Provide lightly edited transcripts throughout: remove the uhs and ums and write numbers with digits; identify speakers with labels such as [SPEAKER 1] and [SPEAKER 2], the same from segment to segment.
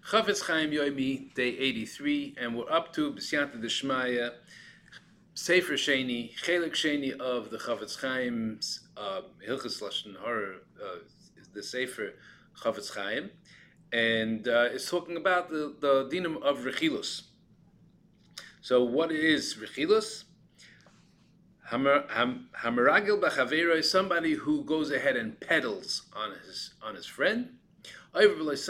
[SPEAKER 1] Chafetz Chaim Yoimi, day 83, and we're up to B'siyata D'Shmaya, Sefer Sheni, Chelik Sheni of the Chafetz Chaim's Hilchos Lashon Hara, the Sefer Chafetz Chaim, and it's talking about the dinam of Rechilus. So what is Rechilus? Hamaragil b'chaveiro is somebody who goes ahead and peddles on his friend. This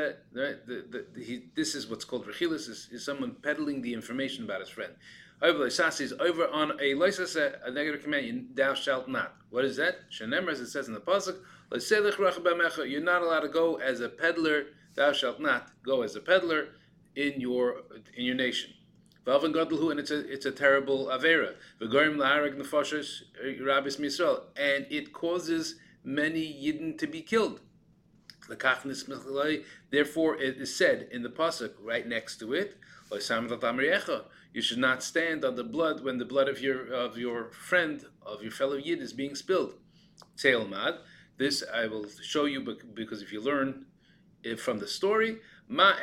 [SPEAKER 1] is what's called Rechilus, is someone peddling the information about his friend. Is over on a negative command, thou shalt not. What is that? Shenemar, as it says in the pasuk, you're not allowed to go as a peddler, thou shalt not go as a peddler in your nation. And it's a terrible avera. And it causes many Yidden to be killed. Therefore, it is said in the pasuk right next to it, you should not stand on the blood when the blood of your friend, of your fellow Yid, is being spilled. This I will show you because if you learn it from the story, what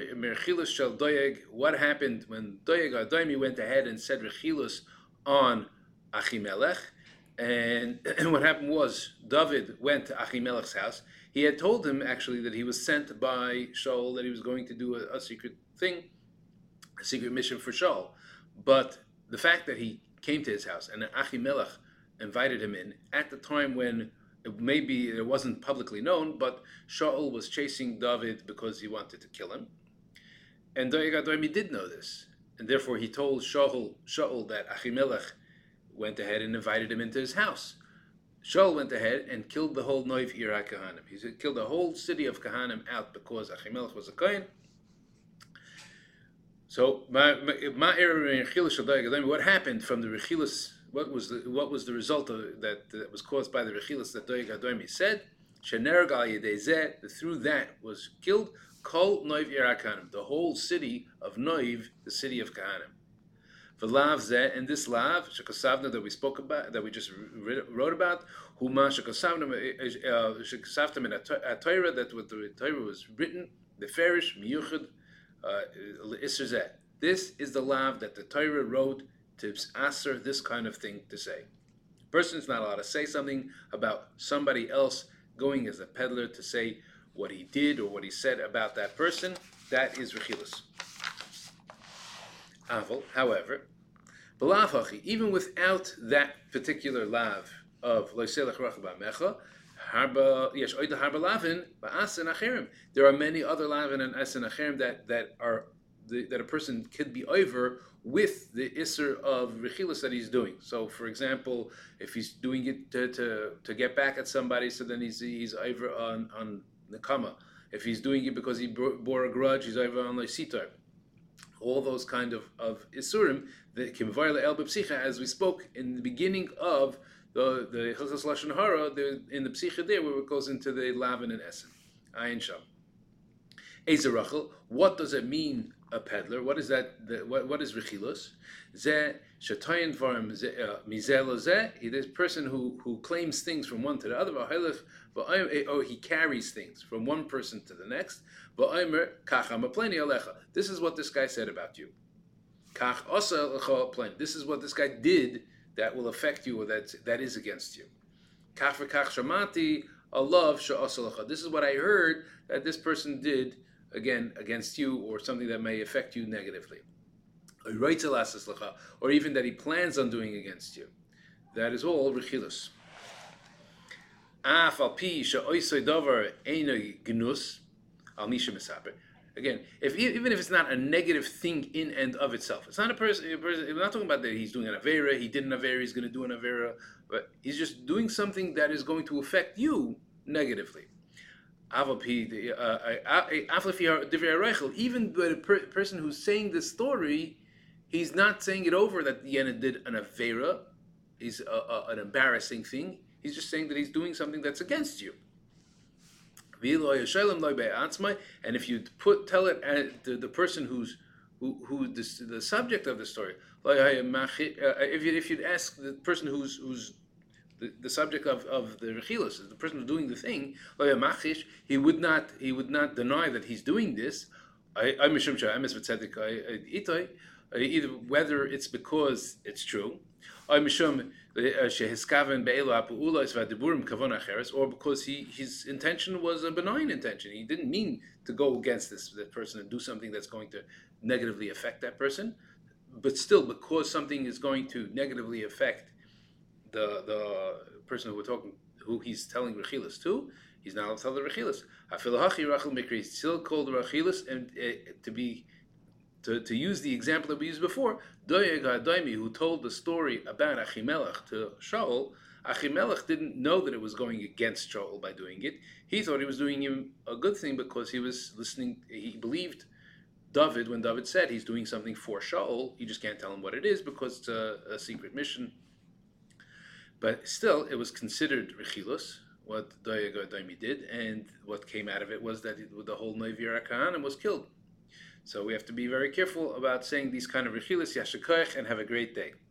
[SPEAKER 1] happened when Doeg Adoimi went ahead and said Rechilus on Achimelech, and what happened was David went to Achimelech's house. He had told him actually that he was sent by Shaul, that he was going to do a secret thing, a secret mission for Shaul. But the fact that he came to his house and Achimelech invited him in at the time when maybe it wasn't publicly known, but Shaul was chasing David because he wanted to kill him. And Doeg Adoimi did know this. And therefore he told Shaul that Achimelech went ahead and invited him into his house. Shaul went ahead and killed the whole Noiv Ir HaKahanim. He killed the whole city of Kahanim out because Achimelech was a Kohen. So, what happened from the Rechilus? What was the result of that was caused by the Rechilus that Doeg Adoimi said? Through that was killed Kol Noiv Ir HaKahanim, the whole city of Noiv, the city of Kahanim. V'lav zeh, and this lav shekosavna that we spoke about, that we just wrote about, huma shekosavna in a Torah, that what the Torah was written, the ferish miyuchad isser zeh. This is the lav that the Torah wrote to answer this kind of thing to say. A person is not allowed to say something about somebody else going as a peddler to say what he did or what he said about that person. That is Rechilus. However, even without that particular lav of Loiselech Rachel Ba'mecha, there are many other lavin and asen acherim that a person could be over with the isser of Rechilus that he's doing. So, for example, if he's doing it to get back at somebody, so then he's over on Nekama. If he's doing it because he bore a grudge, he's over on Leisitar. All those kind of isurim, the kimvayla el b'psicha, as we spoke in the beginning of the Hilchos Lashon Hara, in the psicha there, where it goes into the lavin and esen. Ayin sham. Ezer Rachel, what does it mean, a peddler? What is that? What is Rechilus? Zeh shatayin dvarim mizeh lo zeh. This person who claims things from one to the other, or he carries things from one person to the next. This is what this guy said about you. This is what this guy did that will affect you, or that is against you. This is what I heard that this person did again against you, or something that may affect you negatively. Or even that he plans on doing against you. That is all Rechilus. Again, even if it's not a negative thing in and of itself, it's not a person. We're not talking about that he's doing an avera, he did an avera, he's going to do an avera, but he's just doing something that is going to affect you negatively. Even the person who's saying this story, he's not saying it over that Yena did an avera, is an embarrassing thing. He's just saying that he's doing something that's against you. And if you tell it at the person who's the subject of the story, if you'd ask the person who's the subject of the rechilas, the person who's doing the thing, he would not deny that he's doing this. Either whether it's because it's true, or because his intention was a benign intention. He didn't mean to go against that person and do something that's going to negatively affect that person. But still, because something is going to negatively affect the person who he's telling rechilas to, he's not allowed to tell the rechilas. He's still called rechilas, and to use the example that we used before, Doeg HaDaimi, who told the story about Achimelech to Shaul, Achimelech didn't know that it was going against Shaul by doing it. He thought he was doing him a good thing because he was listening. He believed David when David said he's doing something for Shaul. He just can't tell him what it is because it's a secret mission. But still, it was considered Rechilus, what Doeg HaDaimi did, and what came out of it was that the whole Neivir HaKahanim was killed. So we have to be very careful about saying these kind of rechilas, yashikoich, and have a great day.